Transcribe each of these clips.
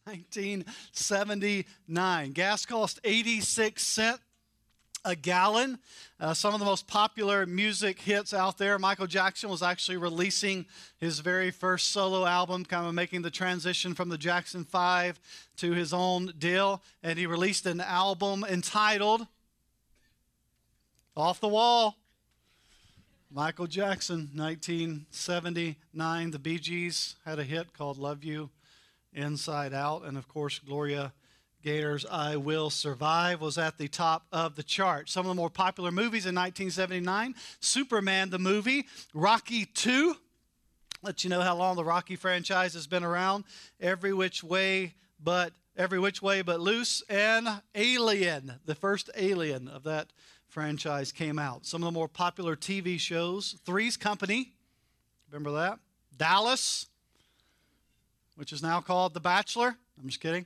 1979. Gas cost 86 cents a gallon. Some of the most popular music hits out there. Michael Jackson was actually releasing his very first solo album, kind of making the transition from the Jackson 5 to his own deal. And he released an album entitled Off the Wall. Michael Jackson, 1979. The Bee Gees had a hit called Love You Inside Out. And of course, Gloria Gaynor's I Will Survive was at the top of the chart. Some of the more popular movies in 1979, Superman the movie, Rocky II, let you know how long the Rocky franchise has been around, Every Which Way But Loose, and Alien, the first Alien of that franchise came out. Some of the more popular TV shows, Three's Company, remember that? Dallas, which is now called The Bachelor. I'm just kidding.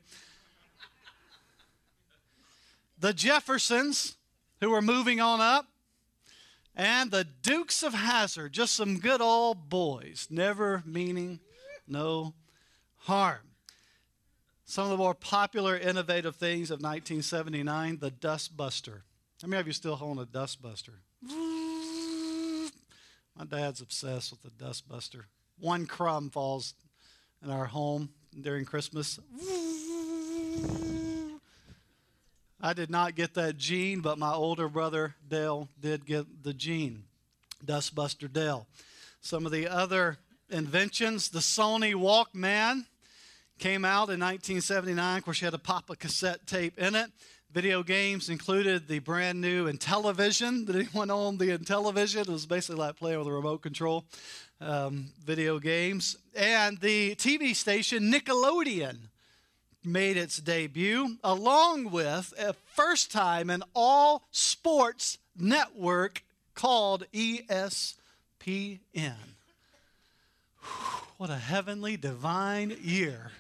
The Jeffersons, who were moving on up, and the Dukes of Hazzard, just some good old boys, never meaning no harm. Some of the more popular, innovative things of 1979, the Dust Buster. How many of you still own a Dust Buster? My dad's obsessed with the Dust Buster. One crumb falls in our home during Christmas. I did not get that gene, but my older brother, Dale, did get the gene. Dustbuster Dale. Some of the other inventions, the Sony Walkman came out in 1979. Of course, you had to pop a cassette tape in it. Video games included the brand new Intellivision. Did anyone own the Intellivision? It was basically like playing with a remote control video games. And the TV station Nickelodeon made its debut, along with a first time an all sports network called ESPN. What a heavenly, divine year.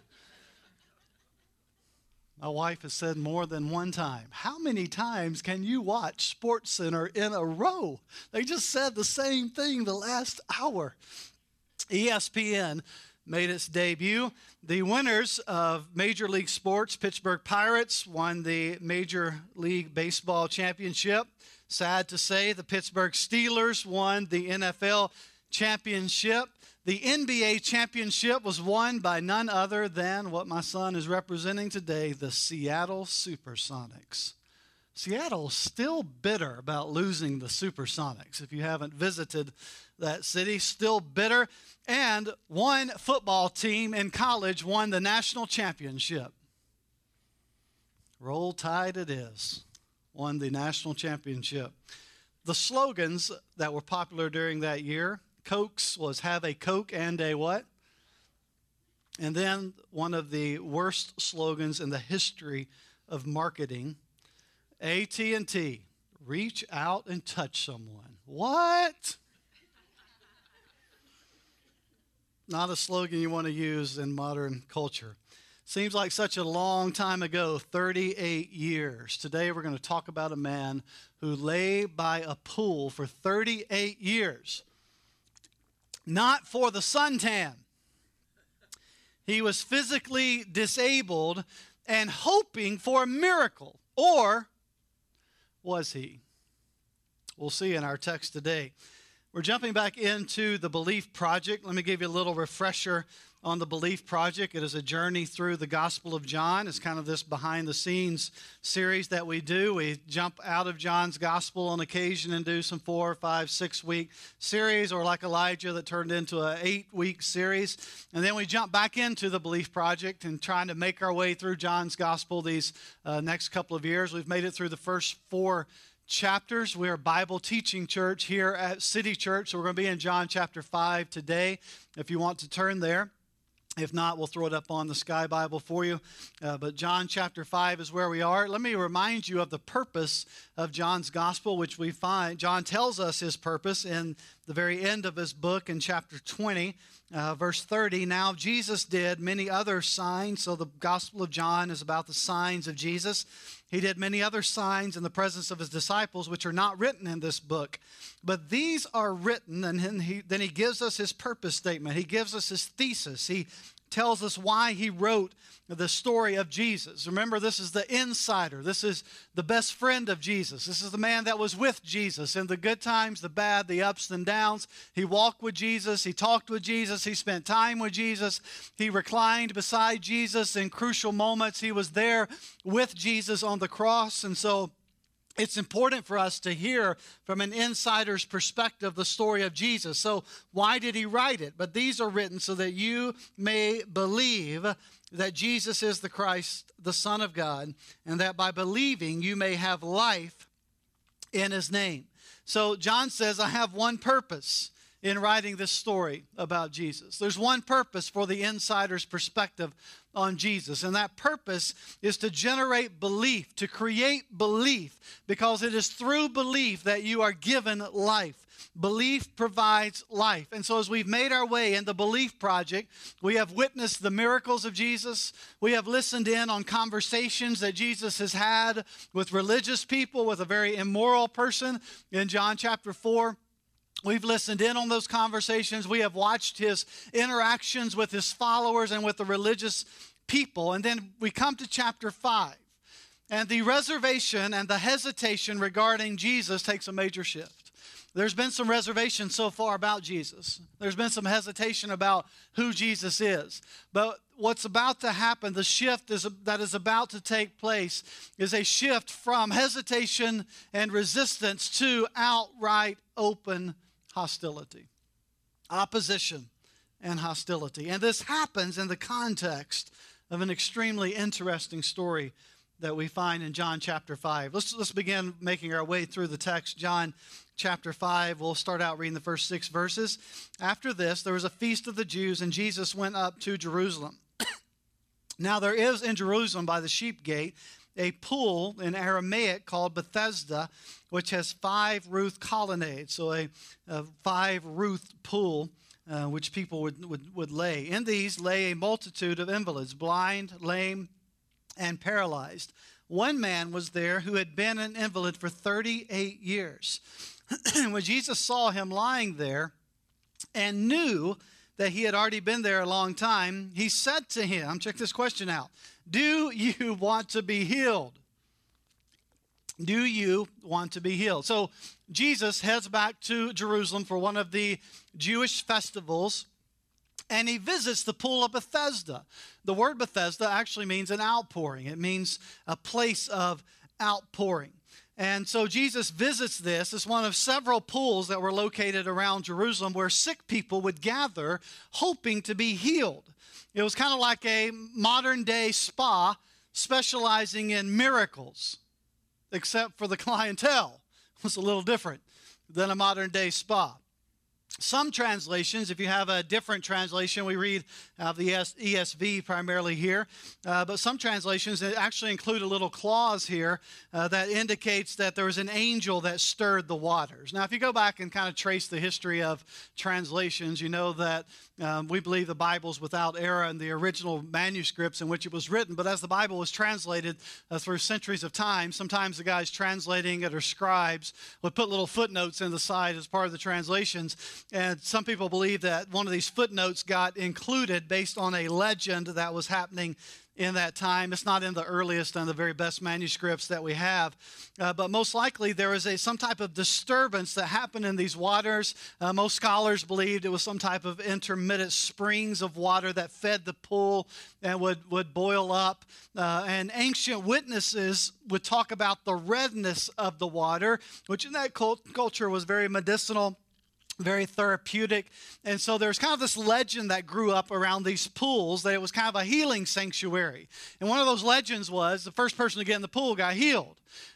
My wife has said more than one time, how many times can you watch SportsCenter in a row? They just said the same thing the last hour. ESPN made its debut. The winners of Major League Sports, Pittsburgh Pirates, won the Major League Baseball championship. Sad to say, the Pittsburgh Steelers won the NFL championship. The NBA championship was won by none other than what my son is representing today, the Seattle Supersonics. Seattle's still bitter about losing the Supersonics. If you haven't visited that city, still bitter. And one football team in college won the national championship. Roll Tide it is. Won the national championship. The slogans that were popular during that year, Cokes was have a Coke and a what? And then one of the worst slogans in the history of marketing, AT&T, reach out and touch someone. What? Not a slogan you want to use in modern culture. Seems like such a long time ago, 38 years. Today we're going to talk about a man who lay by a pool for 38 years. Not for the suntan. He was physically disabled and hoping for a miracle. Or was he? We'll see in our text today. We're jumping back into the Belief Project. Let me give you a little refresher on the Belief Project. It is a journey through the Gospel of John. It's kind of this behind-the-scenes series that we do. We jump out of John's Gospel on occasion and do some 4, 5, 6-week series, or like Elijah that turned into an 8-week series. And then we jump back into the Belief Project and trying to make our way through John's Gospel these next couple of years. We've made it through the first 4 chapters. We're a Bible teaching church here at City Church, so we're going to be in John chapter 5 today, if you want to turn there. If not, we'll throw it up on the Sky Bible for you. But John chapter 5 is where we are. Let me remind you of the purpose of John's gospel, which we find. John tells us his purpose in the very end of his book in chapter 20, verse 30. Now Jesus did many other signs. So the Gospel of John is about the signs of Jesus. He did many other signs in the presence of his disciples, which are not written in this book. But these are written, and then he gives us his purpose statement. He gives us his thesis. He tells us why he wrote the story of Jesus. Remember, this is the insider. This is the best friend of Jesus. This is the man that was with Jesus in the good times, the bad, the ups and downs. He walked with Jesus. He talked with Jesus. He spent time with Jesus. He reclined beside Jesus in crucial moments. He was there with Jesus on the cross. And so it's important for us to hear from an insider's perspective the story of Jesus. So why did he write it? But these are written so that you may believe that Jesus is the Christ, the Son of God, and that by believing you may have life in his name. So John says, I have one purpose in writing this story about Jesus. There's one purpose for the insider's perspective on Jesus, and that purpose is to generate belief, to create belief, because it is through belief that you are given life. Belief provides life. And so as we've made our way in the Belief Project, we have witnessed the miracles of Jesus. We have listened in on conversations that Jesus has had with religious people, with a very immoral person in John chapter 4. We've listened in on those conversations. We have watched his interactions with his followers and with the religious people. And then we come to chapter 5. And the reservation and the hesitation regarding Jesus takes a major shift. There's been some reservation so far about Jesus. There's been some hesitation about who Jesus is. But what's about to happen, the shift that is about to take place, is a shift from hesitation and resistance to outright open hostility, opposition, and hostility. And this happens in the context of an extremely interesting story that we find in John chapter 5. Let's begin making our way through the text. John chapter 5, we'll start out reading the first 6 verses. After this, there was a feast of the Jews, and Jesus went up to Jerusalem. Now there is in Jerusalem by the sheep gate a pool in Aramaic called Bethesda, which has 5 roofed colonnades, so a 5 roofed pool which people would lay. In these lay a multitude of invalids, blind, lame, and paralyzed. One man was there who had been an invalid for 38 years. When Jesus saw him lying there and knew that he had already been there a long time, he said to him, check this question out, do you want to be healed? Do you want to be healed? So Jesus heads back to Jerusalem for one of the Jewish festivals, and he visits the pool of Bethesda. The word Bethesda actually means an outpouring. It means a place of outpouring. And so Jesus visits this. It's one of several pools that were located around Jerusalem where sick people would gather hoping to be healed. It was kind of like a modern-day spa specializing in miracles, except for the clientele. It was a little different than a modern-day spa. Some translations, if you have a different translation, we read the ESV primarily here, but some translations actually include a little clause here that indicates that there was an angel that stirred the waters. Now, if you go back and kind of trace the history of translations, you know that we believe the Bible's without error in the original manuscripts in which it was written, but as the Bible was translated through centuries of time, sometimes the guys translating it or scribes would put little footnotes in the side as part of the translations. And some people believe that one of these footnotes got included based on a legend that was happening in that time. It's not in the earliest and the very best manuscripts that we have. But most likely there was some type of disturbance that happened in these waters. Most scholars believed it was some type of intermittent springs of water that fed the pool and would boil up. And ancient witnesses would talk about the redness of the water, which in that culture was very medicinal, very therapeutic. And so there's kind of this legend that grew up around these pools that it was kind of a healing sanctuary. And one of those legends was the first person to get in the pool got healed.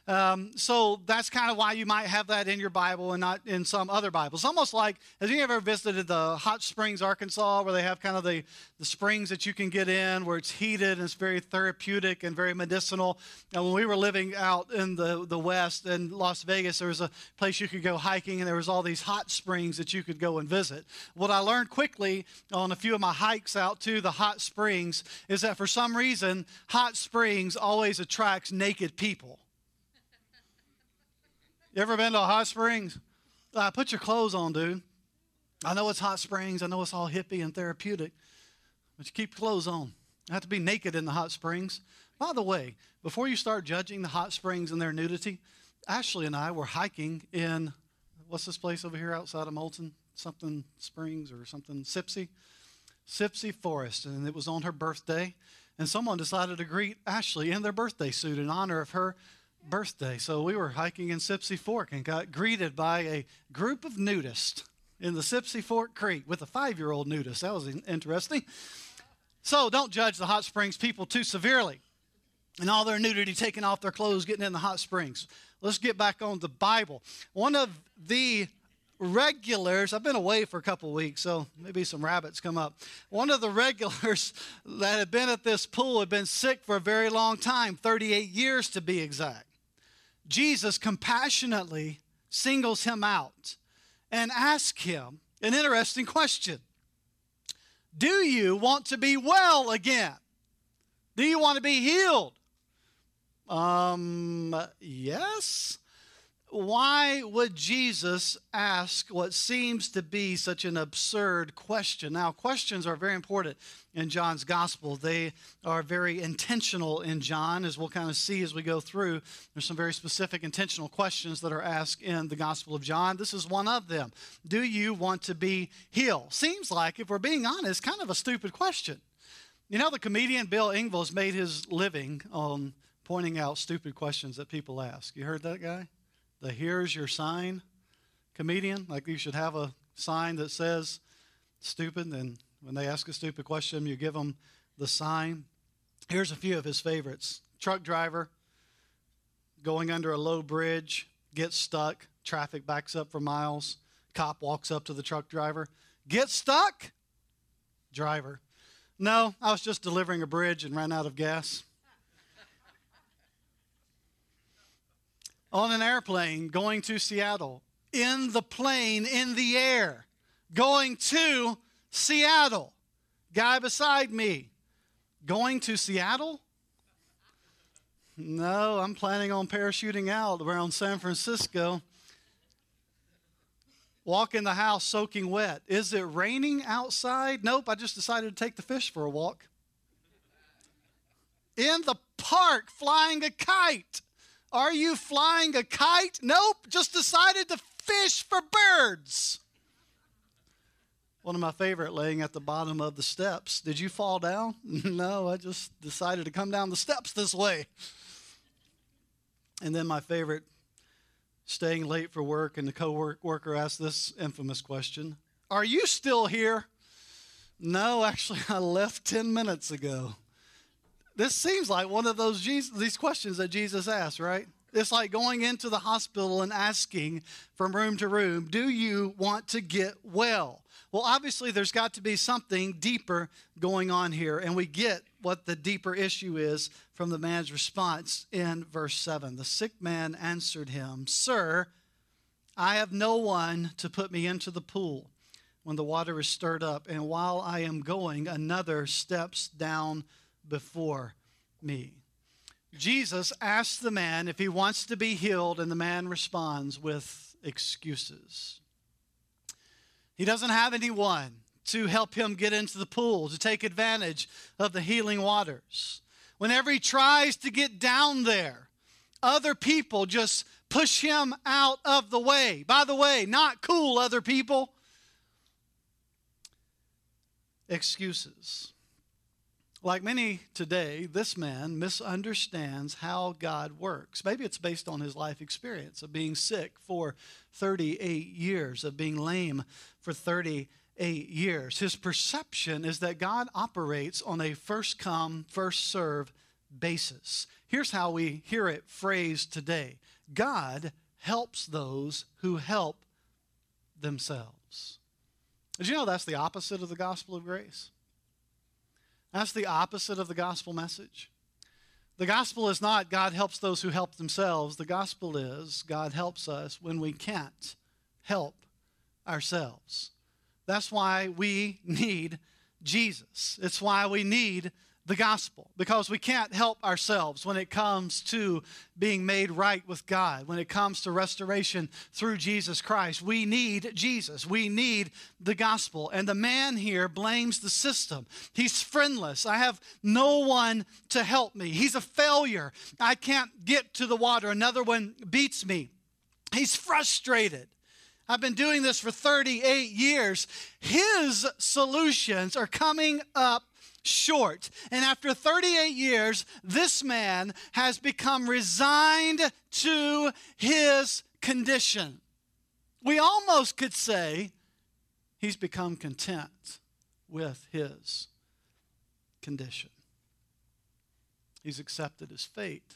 So that's kind of why you might have that in your Bible and not in some other Bibles. Almost like, have you ever visited the Hot Springs, Arkansas, where they have kind of the springs that you can get in where it's heated and it's very therapeutic and very medicinal? And when we were living out in the West in Las Vegas, there was a place you could go hiking and there was all these hot springs that you could go and visit. What I learned quickly on a few of my hikes out to the hot springs is that for some reason, hot springs always attracts naked people. You ever been to a hot springs? Put your clothes on, dude. I know it's hot springs. I know it's all hippie and therapeutic. but you keep your clothes on. You have to be naked in the hot springs. By the way, before you start judging the hot springs and their nudity, Ashley and I were hiking in, what's this place over here outside of Moulton? Something Springs or something, Sipsey Forest, and it was on her birthday, and someone decided to greet Ashley in their birthday suit in honor of her birthday. So we were hiking in Sipsey Fork and got greeted by a group of nudists in the Sipsey Fork Creek with a 5-year-old nudist. That was interesting. So don't judge the hot springs people too severely and all their nudity, taking off their clothes, getting in the hot springs. Let's get back on the Bible. One of the regulars, I've been away for a couple weeks, so maybe some rabbits come up. One of the regulars that had been at this pool had been sick for a very long time, 38 years to be exact. Jesus compassionately singles him out and asks him an interesting question. Do you want to be well again? Do you want to be healed? Yes. Why would Jesus ask what seems to be such an absurd question? Now, questions are very important in John's gospel. They are very intentional in John, as we'll kind of see as we go through. There's some very specific intentional questions that are asked in the Gospel of John. This is one of them. Do you want to be healed? Seems like, if we're being honest, kind of a stupid question. You know, the comedian Bill Engvall has made his living on pointing out stupid questions that people ask. You heard that guy? The here's your sign comedian. Like you should have a sign that says stupid, and when they ask a stupid question, you give them the sign. Here's a few of his favorites. Truck driver going under a low bridge, gets stuck, traffic backs up for miles. Cop walks up to the truck driver. Get stuck? Driver. No, I was just delivering a bridge and ran out of gas. On an airplane going to Seattle, in the plane, in the air, going to Seattle. Guy beside me, going to Seattle? No, I'm planning on parachuting out around San Francisco. Walk in the house soaking wet. Is it raining outside? Nope, I just decided to take the fish for a walk. In the park, flying a kite. Are you flying a kite? Nope, just decided to fish for birds. One of my favorite, laying at the bottom of the steps. Did you fall down? No, I just decided to come down the steps this way. And then my favorite, staying late for work, and the coworker asked this infamous question. Are you still here? No, actually, I left 10 minutes ago. This seems like one of these questions that Jesus asked, right? It's like going into the hospital and asking from room to room, do you want to get well? Well, obviously, there's got to be something deeper going on here, and we get what the deeper issue is from the man's response in verse 7. The sick man answered him, Sir, I have no one to put me into the pool when the water is stirred up, and while I am going, another steps down before me. Jesus asks the man if he wants to be healed, and the man responds with excuses. He doesn't have anyone to help him get into the pool, to take advantage of the healing waters. Whenever he tries to get down there, other people just push him out of the way. By the way, not cool, other people. Excuses. Like many today, this man misunderstands how God works. Maybe it's based on his life experience of being sick for 38 years, of being lame for 38 years. His perception is that God operates on a first come, first serve basis. Here's how we hear it phrased today. God helps those who help themselves. Did you know that's the opposite of the gospel of grace? That's the opposite of the gospel message. The gospel is not God helps those who help themselves. The gospel is God helps us when we can't help ourselves. That's why we need Jesus. It's why we need the gospel, because we can't help ourselves when it comes to being made right with God, when it comes to restoration through Jesus Christ. We need Jesus. We need the gospel. And the man here blames the system. He's friendless. I have no one to help me. He's a failure. I can't get to the water. Another one beats me. He's frustrated. I've been doing this for 38 years. His solutions are coming up short. And after 38 years, this man has become resigned to his condition. We almost could say he's become content with his condition. He's accepted his fate.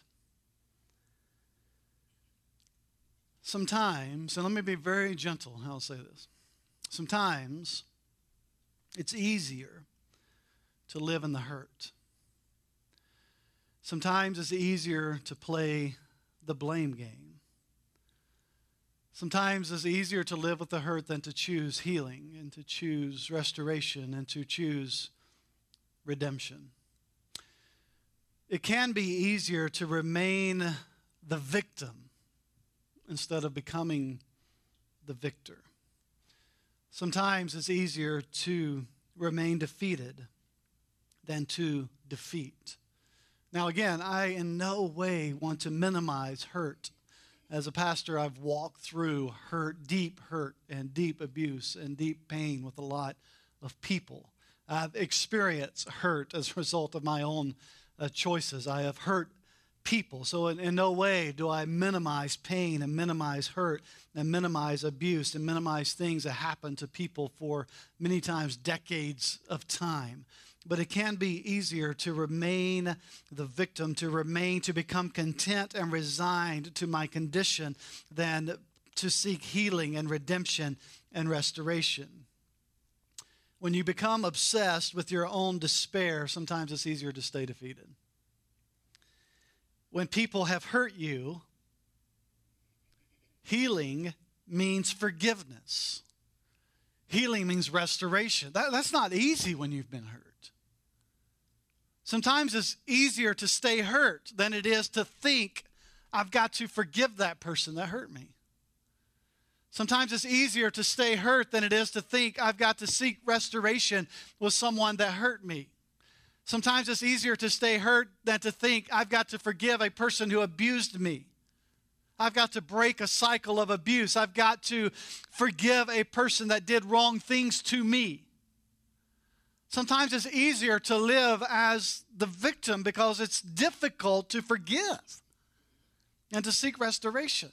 Sometimes, and let me be very gentle how I'll say this, sometimes it's easier to live in the hurt. Sometimes it's easier to play the blame game. Sometimes it's easier to live with the hurt than to choose healing and to choose restoration and to choose redemption. It can be easier to remain the victim instead of becoming the victor. Sometimes it's easier to remain defeated than to defeat. Now again, I in no way want to minimize hurt. As a pastor, I've walked through deep hurt and deep abuse and deep pain with a lot of people. I've experienced hurt as a result of my own choices. I have hurt people. So in no way do I minimize pain and minimize hurt and minimize abuse and minimize things that happen to people for many times decades of time. But it can be easier to remain the victim, to become content and resigned to my condition than to seek healing and redemption and restoration. When you become obsessed with your own despair, sometimes it's easier to stay defeated. When people have hurt you, healing means forgiveness. Healing means restoration. That's not easy when you've been hurt. Sometimes it's easier to stay hurt than it is to think, I've got to forgive that person that hurt me. Sometimes it's easier to stay hurt than it is to think, I've got to seek restoration with someone that hurt me. Sometimes it's easier to stay hurt than to think, I've got to forgive a person who abused me. I've got to break a cycle of abuse. I've got to forgive a person that did wrong things to me. Sometimes it's easier to live as the victim because it's difficult to forgive and to seek restoration.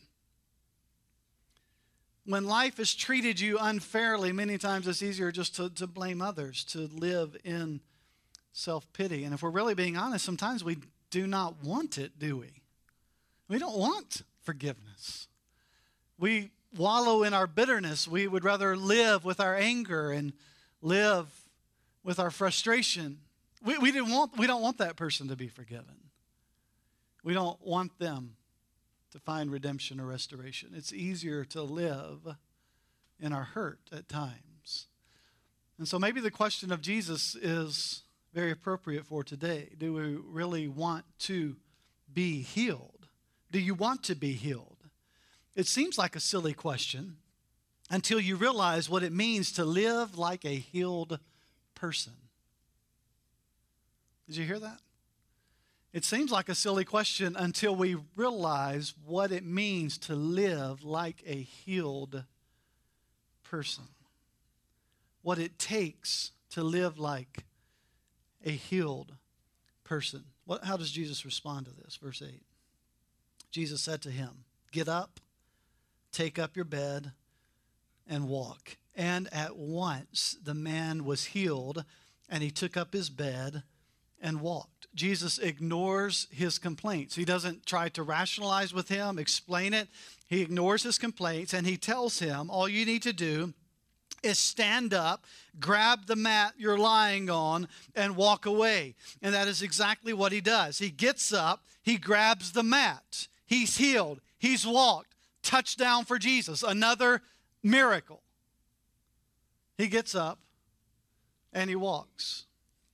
When life has treated you unfairly, many times it's easier just to blame others, to live in self-pity. And if we're really being honest, sometimes we do not want it, do we? We don't want forgiveness. We wallow in our bitterness. We would rather live with our anger and live with our frustration. We don't want that person to be forgiven. We don't want them to find redemption or restoration. It's easier to live in our hurt at times. And so maybe the question of Jesus is very appropriate for today. Do we really want to be healed? Do you want to be healed? It seems like a silly question until you realize what it means to live like a healed person. Did you hear that? It seems like a silly question until we realize what it means to live like a healed person. What it takes to live like a healed person. How does Jesus respond to this? Verse 8. Jesus said to him, "Get up, take up your bed, and walk." And at once the man was healed, and he took up his bed and walked. Jesus ignores his complaints. He doesn't try to rationalize with him, explain it. He ignores his complaints, and he tells him, all you need to do is stand up, grab the mat you're lying on, and walk away. And that is exactly what he does. He gets up, he grabs the mat. He's healed. He's walked. Touchdown for Jesus. Another miracle. He gets up and he walks.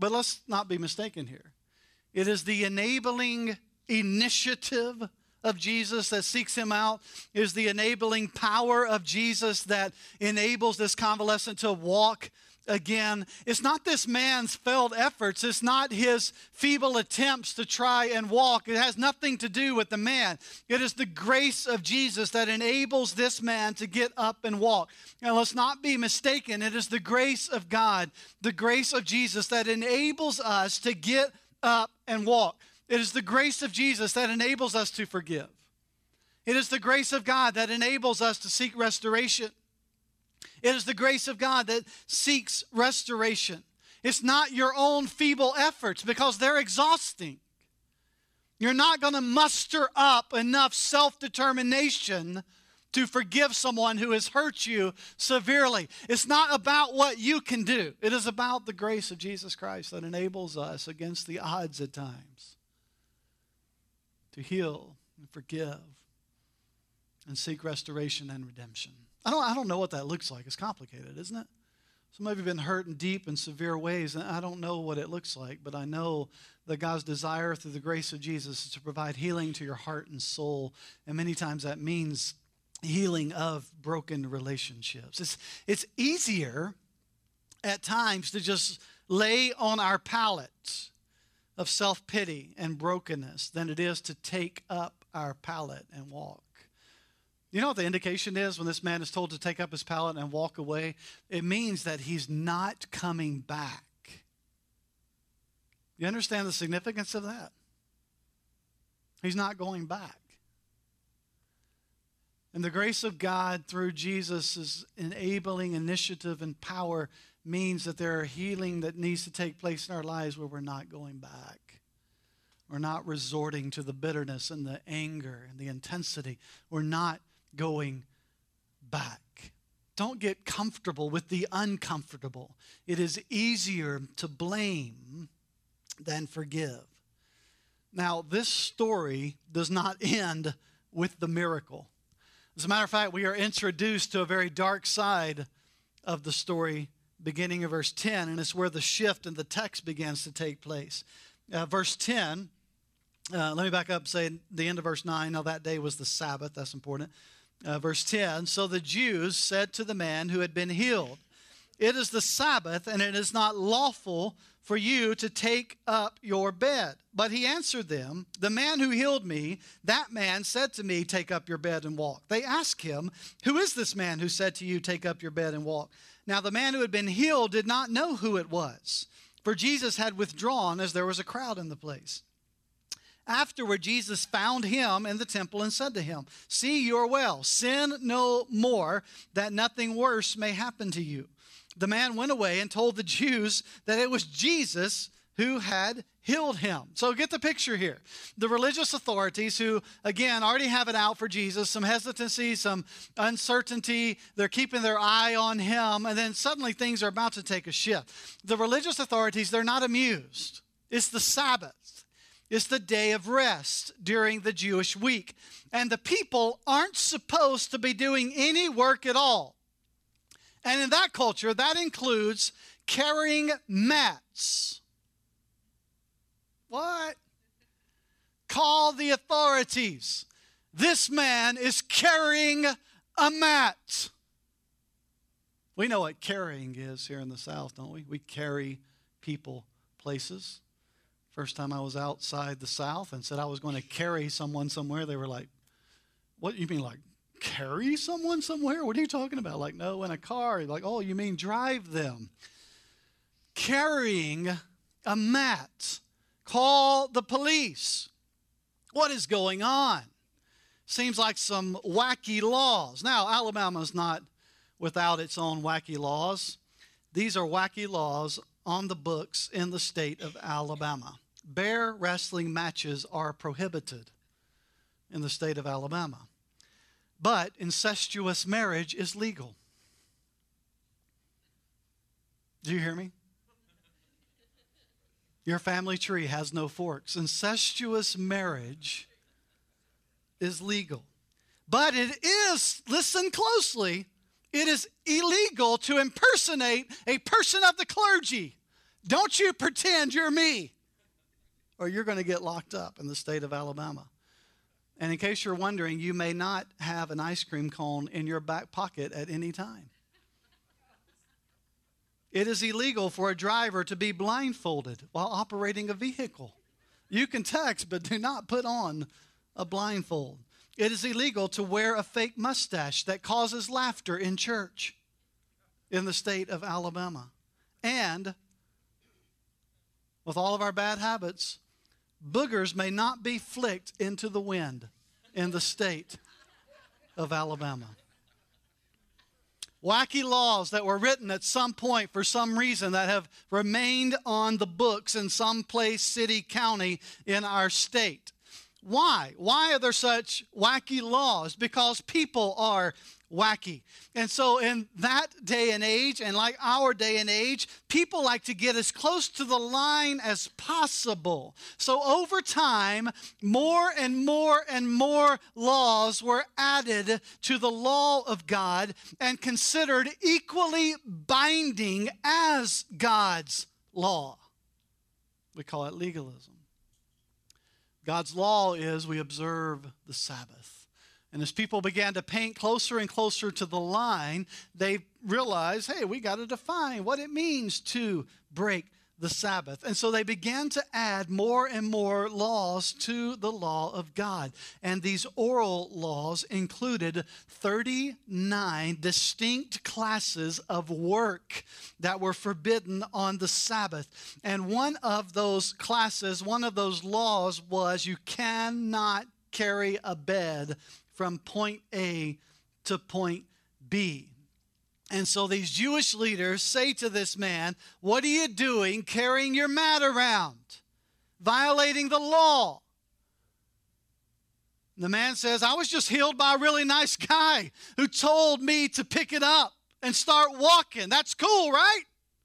But let's not be mistaken here. It is the enabling initiative of Jesus that seeks him out. It is the enabling power of Jesus that enables this convalescent to walk again. It's not this man's failed efforts. It's not his feeble attempts to try and walk. It has nothing to do with the man. It is the grace of Jesus that enables this man to get up and walk. Now, let's not be mistaken. It is the grace of God, the grace of Jesus that enables us to get up and walk. It is the grace of Jesus that enables us to forgive. It is the grace of God that enables us to seek restoration. It is the grace of God that seeks restoration. It's not your own feeble efforts because they're exhausting. You're not going to muster up enough self-determination to forgive someone who has hurt you severely. It's not about what you can do. It is about the grace of Jesus Christ that enables us against the odds at times to heal and forgive and seek restoration and redemption. I don't know what that looks like. It's complicated, isn't it? Some of you have been hurt in deep and severe ways, and I don't know what it looks like, but I know that God's desire through the grace of Jesus is to provide healing to your heart and soul, and many times that means healing of broken relationships. It's easier at times to just lay on our pallet of self-pity and brokenness than it is to take up our pallet and walk. You know what the indication is when this man is told to take up his pallet and walk away? It means that he's not coming back. You understand the significance of that? He's not going back. And the grace of God through Jesus' enabling initiative and power means that there are healing that needs to take place in our lives where we're not going back. We're not resorting to the bitterness and the anger and the intensity. We're not going back. Don't get comfortable with the uncomfortable. It is easier to blame than forgive. Now, this story does not end with the miracle. As a matter of fact, we are introduced to a very dark side of the story beginning of verse 10, and it's where the shift in the text begins to take place. Verse 10, let me back up and say the end of verse 9. Now, that day was the Sabbath. That's important. Verse 10, so the Jews said to the man who had been healed, it is the Sabbath, and it is not lawful for you to take up your bed. But he answered them, the man who healed me, that man said to me, take up your bed and walk. They asked him, who is this man who said to you, take up your bed and walk? Now the man who had been healed did not know who it was, for Jesus had withdrawn as there was a crowd in the place. Afterward, Jesus found him in the temple and said to him, see, you are well. Sin no more, that nothing worse may happen to you. The man went away and told the Jews that it was Jesus who had healed him. So get the picture here. The religious authorities who, again, already have it out for Jesus, some hesitancy, some uncertainty, they're keeping their eye on him, and then suddenly things are about to take a shift. The religious authorities, they're not amused. It's the Sabbath. It's the day of rest during the Jewish week. And the people aren't supposed to be doing any work at all. And in that culture, that includes carrying mats. What? Call the authorities. This man is carrying a mat. We know what carrying is here in the South, don't we? We carry people places. First time I was outside the South and said I was going to carry someone somewhere, they were like, what, you mean like carry someone somewhere? What are you talking about? Like, no, in a car. Like, oh, you mean drive them. Carrying a mat. Call the police. What is going on? Seems like some wacky laws. Now, Alabama's not without its own wacky laws. These are wacky laws on the books in the state of Alabama. Bear wrestling matches are prohibited in the state of Alabama. But incestuous marriage is legal. Do you hear me? Your family tree has no forks. Incestuous marriage is legal. But it is, listen closely, it is illegal to impersonate a person of the clergy. Don't you pretend you're me, or you're going to get locked up in the state of Alabama. And in case you're wondering, you may not have an ice cream cone in your back pocket at any time. It is illegal for a driver to be blindfolded while operating a vehicle. You can text, but do not put on a blindfold. It is illegal to wear a fake mustache that causes laughter in church in the state of Alabama. And with all of our bad habits, boogers may not be flicked into the wind in the state of Alabama. Wacky laws that were written at some point for some reason that have remained on the books in some place, city, county in our state. Why? Why are there such wacky laws? Because people are wacky. And so in that day and age, and like our day and age, people like to get as close to the line as possible. So over time, more and more and more laws were added to the law of God and considered equally binding as God's law. We call it legalism. God's law is we observe the Sabbath. And as people began to paint closer and closer to the line, they realized, hey, we got to define what it means to break the Sabbath. And so they began to add more and more laws to the law of God. And these oral laws included 39 distinct classes of work that were forbidden on the Sabbath. And one of those classes, one of those laws was you cannot carry a bed from point A to point B. And so these Jewish leaders say to this man, what are you doing carrying your mat around? Violating the law. And the man says, I was just healed by a really nice guy who told me to pick it up and start walking. That's cool, right?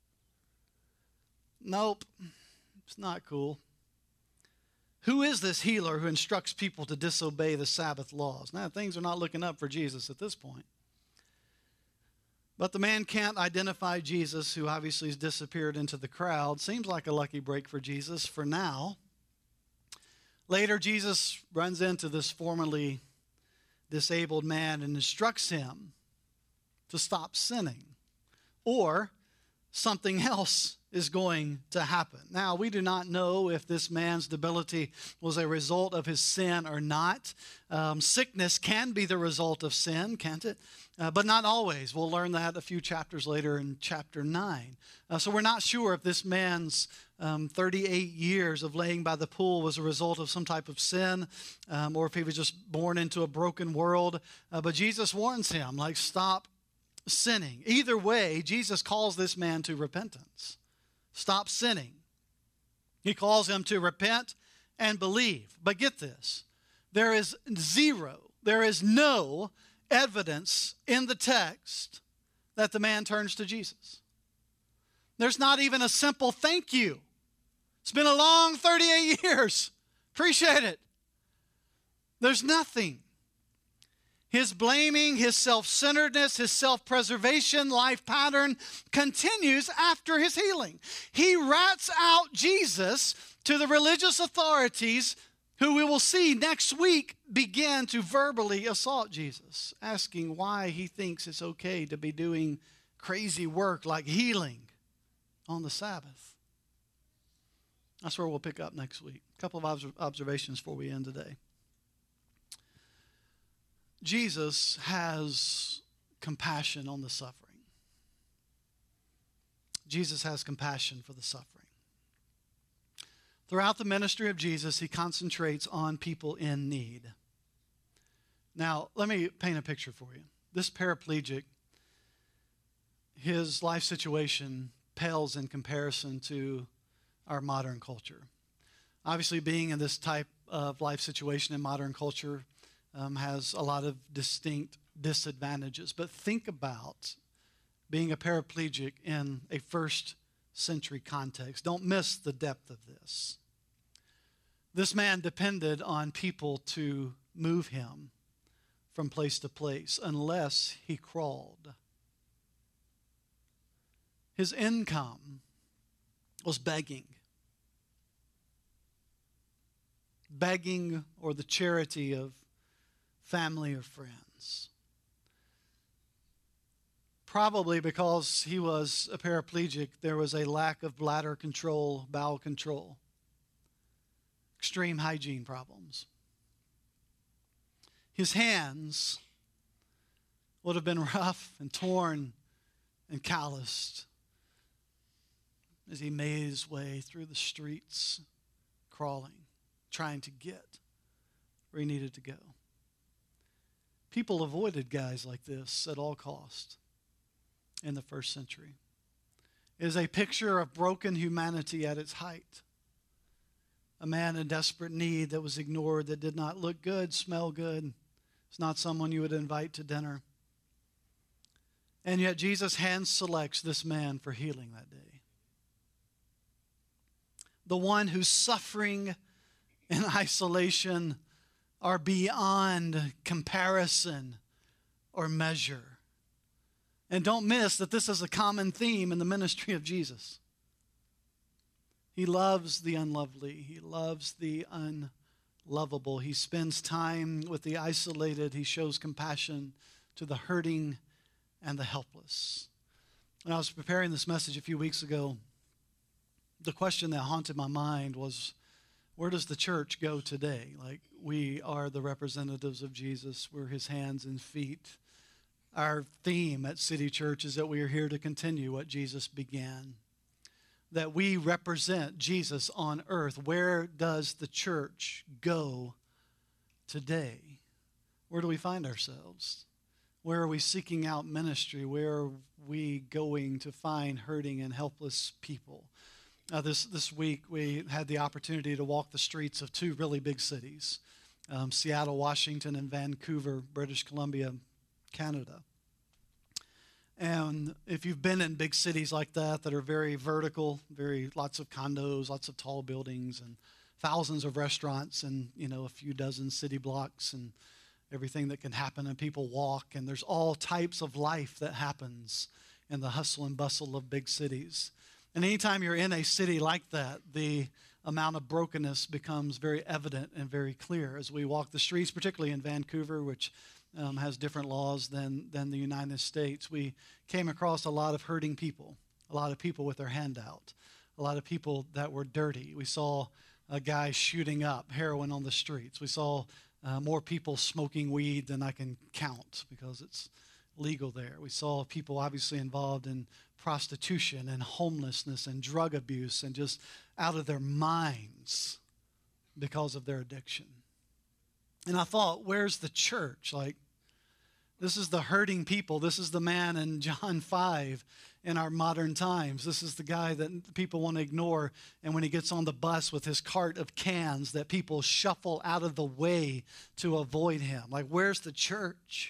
Nope, it's not cool. Who is this healer who instructs people to disobey the Sabbath laws? Now, things are not looking up for Jesus at this point. But the man can't identify Jesus, who obviously has disappeared into the crowd. Seems like a lucky break for Jesus for now. Later, Jesus runs into this formerly disabled man and instructs him to stop sinning, or something else is going to happen. Now, we do not know if this man's debility was a result of his sin or not. Sickness can be the result of sin, can't it? But not always. We'll learn that a few chapters later in chapter 9. So we're not sure if this man's 38 years of laying by the pool was a result of some type of sin, or if he was just born into a broken world. But Jesus warns him, like, stop sinning. Either way, Jesus calls this man to repentance. Stop sinning. He calls him to repent and believe. But get this, there is no evidence in the text that the man turns to Jesus. There's not even a simple thank you. It's been a long 38 years. Appreciate it. There's nothing. His blaming, his self-centeredness, his self-preservation life pattern continues after his healing. He rats out Jesus to the religious authorities, who we will see next week begin to verbally assault Jesus, asking why he thinks it's okay to be doing crazy work like healing on the Sabbath. That's where we'll pick up next week. A couple of observations before we end today. Jesus has compassion on the suffering. Jesus has compassion for the suffering. Throughout the ministry of Jesus, he concentrates on people in need. Now, let me paint a picture for you. This paraplegic, his life situation pales in comparison to our modern culture. Obviously, being in this type of life situation in modern culture has a lot of distinct disadvantages. But think about being a paraplegic in a first century context. Don't miss the depth of this. This man depended on people to move him from place to place unless he crawled. His income was begging. Begging or the charity of family or friends. Probably because he was a paraplegic, there was a lack of bladder control, bowel control, extreme hygiene problems. His hands would have been rough and torn and calloused as he made his way through the streets, crawling, trying to get where he needed to go. People avoided guys like this at all cost in the first century. It is a picture of broken humanity at its height. A man in desperate need that was ignored, that did not look good, smell good. It's not someone you would invite to dinner. And yet Jesus hand selects this man for healing that day. The one whose suffering and isolation are beyond comparison or measure. And don't miss that this is a common theme in the ministry of Jesus. He loves the unlovely. He loves the unlovable. He spends time with the isolated. He shows compassion to the hurting and the helpless. When I was preparing this message a few weeks ago, the question that haunted my mind was, where does the church go today? Like, we are the representatives of Jesus. We're his hands and feet. Our theme at City Church is that we are here to continue what Jesus began, that we represent Jesus on earth. Where does the church go today? Where do we find ourselves? Where are we seeking out ministry? Where are we going to find hurting and helpless people? This week, we had the opportunity to walk the streets of two really big cities, Seattle, Washington, and Vancouver, British Columbia, Canada. And if you've been in big cities like that are very vertical, lots of condos, lots of tall buildings, and thousands of restaurants, and a few dozen city blocks, and everything that can happen, and people walk, and there's all types of life that happens in the hustle and bustle of big cities. And anytime you're in a city like that, the amount of brokenness becomes very evident and very clear as we walk the streets, particularly in Vancouver, which has different laws than the United States. We came across a lot of hurting people, a lot of people with their hand out, a lot of people that were dirty. We saw a guy shooting up heroin on the streets. We saw more people smoking weed than I can count because it's legal there. We saw people obviously involved in prostitution and homelessness and drug abuse and just out of their minds because of their addiction. And I thought, where's the church? Like, this is the hurting people. This is the man in John 5 in our modern times. This is the guy that people want to ignore. And when he gets on the bus with his cart of cans, that people shuffle out of the way to avoid him. Like, where's the church?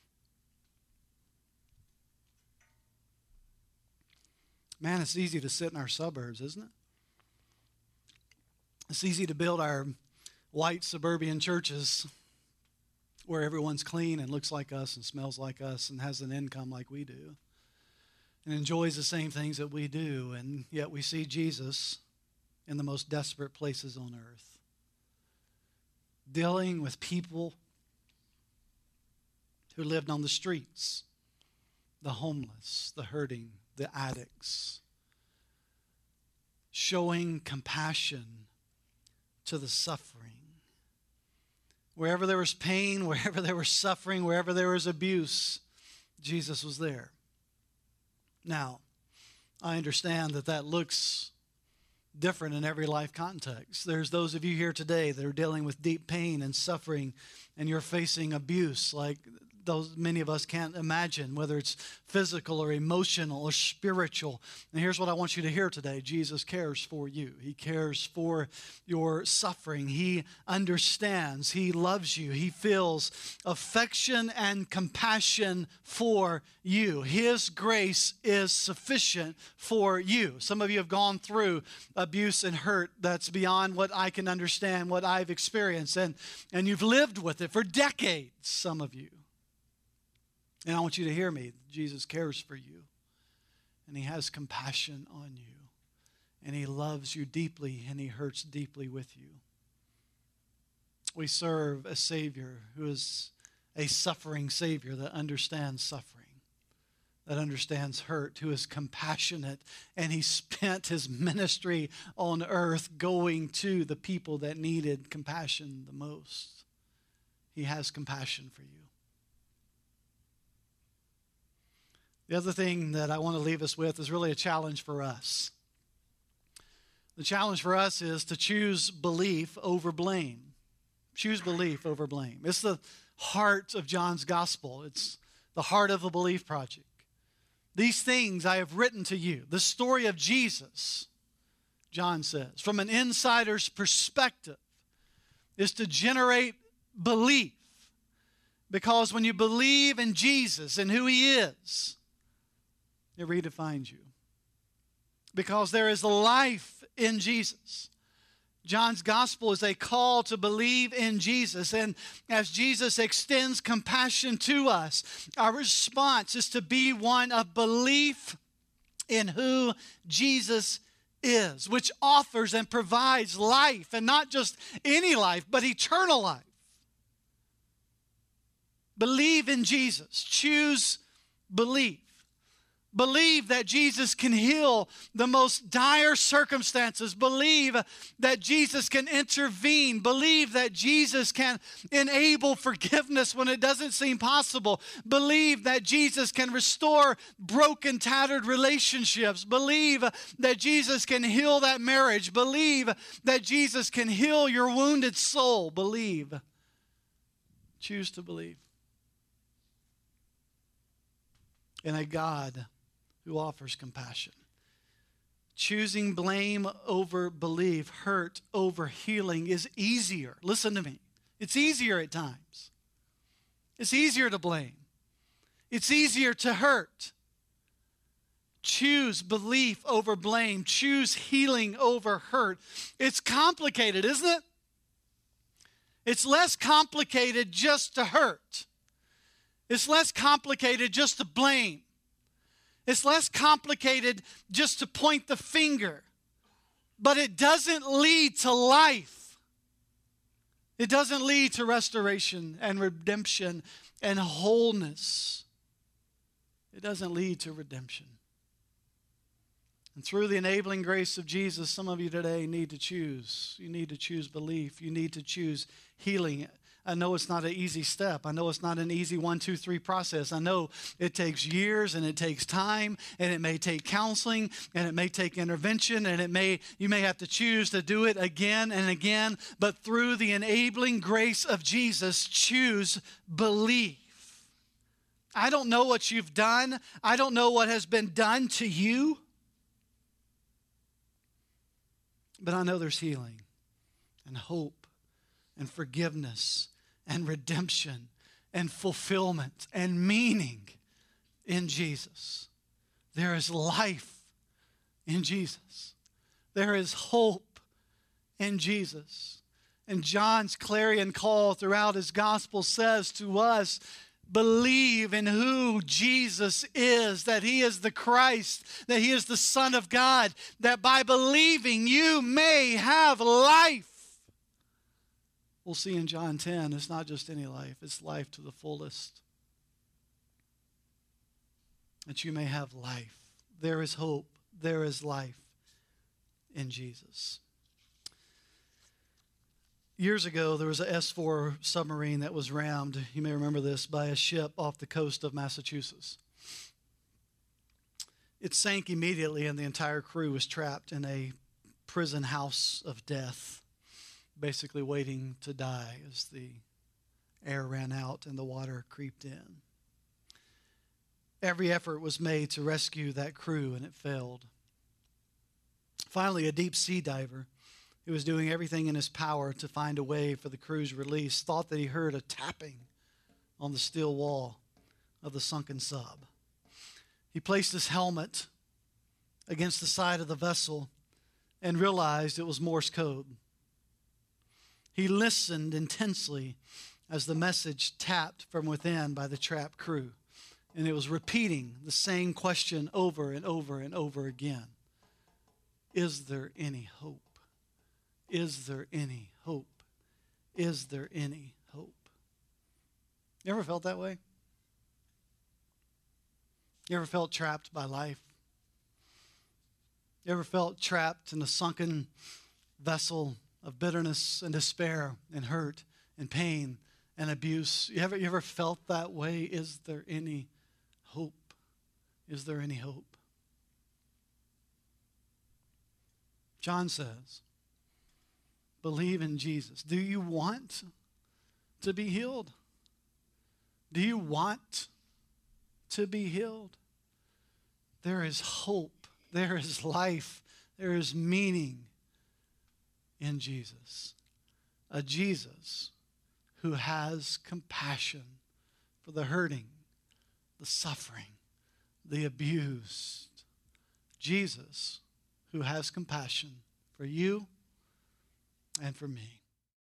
Man, it's easy to sit in our suburbs, isn't it? It's easy to build our white suburban churches where everyone's clean and looks like us and smells like us and has an income like we do and enjoys the same things that we do, and yet we see Jesus in the most desperate places on earth, dealing with people who lived on the streets, the homeless, the hurting, the addicts, showing compassion to the suffering. Wherever there was pain, wherever there was suffering, wherever there was abuse, Jesus was there. Now, I understand that looks different in every life context. There's those of you here today that are dealing with deep pain and suffering, and you're facing abuse like those many of us can't imagine, whether it's physical or emotional or spiritual. And here's what I want you to hear today. Jesus cares for you. He cares for your suffering. He understands. He loves you. He feels affection and compassion for you. His grace is sufficient for you. Some of you have gone through abuse and hurt that's beyond what I can understand, what I've experienced, and you've lived with it for decades, some of you. And I want you to hear me. Jesus cares for you, and he has compassion on you, and He loves you deeply, and He hurts deeply with you. We serve a Savior who is a suffering Savior that understands suffering, that understands hurt, who is compassionate, and He spent His ministry on earth going to the people that needed compassion the most. He has compassion for you. The other thing that I want to leave us with is really a challenge for us. The challenge for us is to choose belief over blame. Choose belief over blame. It's the heart of John's gospel. It's the heart of the Belief Project. These things I have written to you. The story of Jesus, John says, from an insider's perspective, is to generate belief. Because when you believe in Jesus and who He is, it redefines you. Because there is life in Jesus. John's gospel is a call to believe in Jesus. And as Jesus extends compassion to us, our response is to be one of belief in who Jesus is, which offers and provides life, and not just any life, but eternal life. Believe in Jesus. Choose belief. Believe that Jesus can heal the most dire circumstances. Believe that Jesus can intervene. Believe that Jesus can enable forgiveness when it doesn't seem possible. Believe that Jesus can restore broken, tattered relationships. Believe that Jesus can heal that marriage. Believe that Jesus can heal your wounded soul. Believe. Choose to believe in a God who offers compassion. Choosing blame over belief, hurt over healing is easier. Listen to me. It's easier at times. It's easier to blame. It's easier to hurt. Choose belief over blame. Choose healing over hurt. It's complicated, isn't it? It's less complicated just to hurt. It's less complicated just to blame. It's less complicated just to point the finger. But it doesn't lead to life. It doesn't lead to restoration and redemption and wholeness. It doesn't lead to redemption. And through the enabling grace of Jesus, some of you today need to choose. You need to choose belief. You need to choose healing. I know it's not an easy step. I know it's not an easy 1, 2, 3 process. I know it takes years and it takes time, and it may take counseling, and it may take intervention, and you may have to choose to do it again and again. But through the enabling grace of Jesus, choose belief. I don't know what you've done. I don't know what has been done to you. But I know there's healing and hope and forgiveness and redemption and fulfillment and meaning in Jesus. There is life in Jesus. There is hope in Jesus. And John's clarion call throughout his gospel says to us, believe in who Jesus is, that He is the Christ, that He is the Son of God, that by believing you may have life. We'll see in John 10, it's not just any life, it's life to the fullest. That you may have life. There is hope, there is life in Jesus. Years ago, there was an S-4 submarine that was rammed, you may remember this, by a ship off the coast of Massachusetts. It sank immediately, and the entire crew was trapped in a prison house of death, basically waiting to die as the air ran out and the water creeped in. Every effort was made to rescue that crew, and it failed. Finally, a deep sea diver who was doing everything in his power to find a way for the crew's release thought that he heard a tapping on the steel wall of the sunken sub. He placed his helmet against the side of the vessel and realized it was Morse code. He listened intensely as the message tapped from within by the trapped crew, and it was repeating the same question over and over and over again. is there any hope? Is there any hope? Is there any hope? You ever felt that way? You ever felt trapped by life? You ever felt trapped in a sunken vessel of bitterness and despair and hurt and pain and abuse? You ever felt that way? Is there any hope? Is there any hope? John says, believe in Jesus. Do you want to be healed? Do you want to be healed? There is hope. There is life. There is meaning in Jesus. A Jesus who has compassion for the hurting, the suffering, the abused. Jesus who has compassion for you and for me.